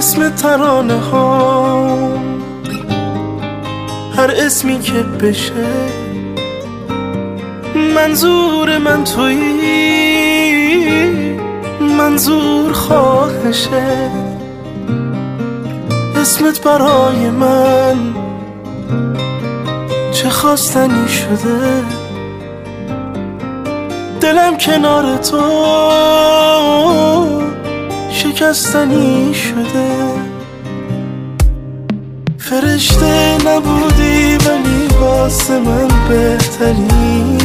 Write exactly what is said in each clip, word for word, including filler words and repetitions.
اسم ترانه ها، هر اسمی که بشه منظور من تویی، منظور خواهشه. اسمت برای من چه خواستنی شده، دلم کنار تو شکستنی شده. فرشته نبودی ولی واسه من بهتری،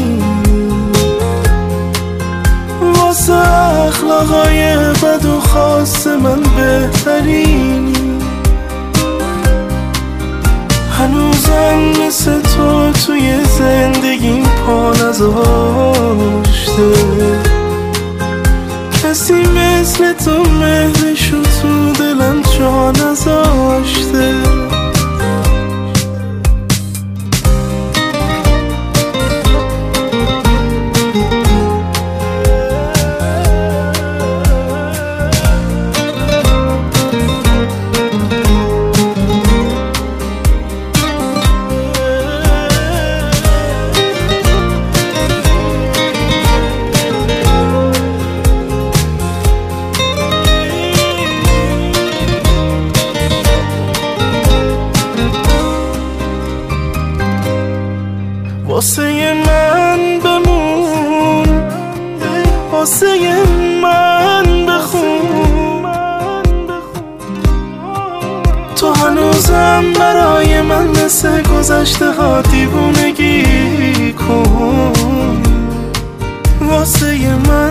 واسه اخلاقای بد و خاص من بهترینی. هنوزم مثل تو توی زندگیم پا نذاشته، کسی مثل تو مهرشو تو دلم جا نذاشته. واسه من بمون، واسه من بخون، تو هنوزم برای من مثل گذشته ها دیوونگی کن. واسه من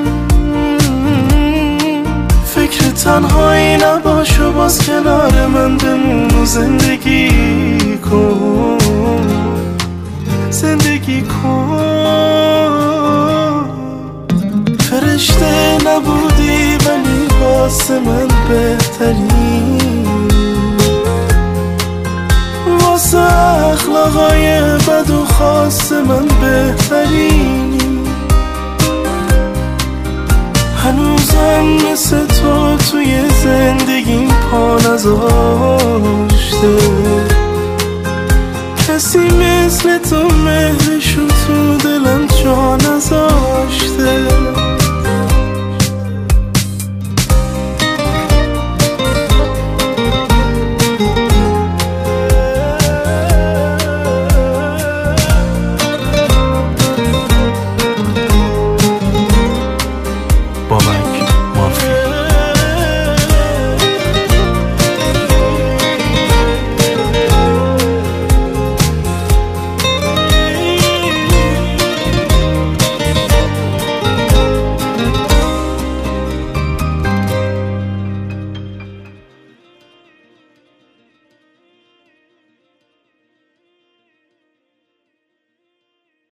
فکر تنهایی نباش و باز کنار من بمون و زندگی کن، زندگی کن. فرشته نبودی ولی واسه من بهتری، واسه اخلاقای بد و خاص من بهترینی. هنوزم مثل تو توی زندگیم پا نذاشته، کسی مثل تو مهرشو تو دلم جا نذاشته.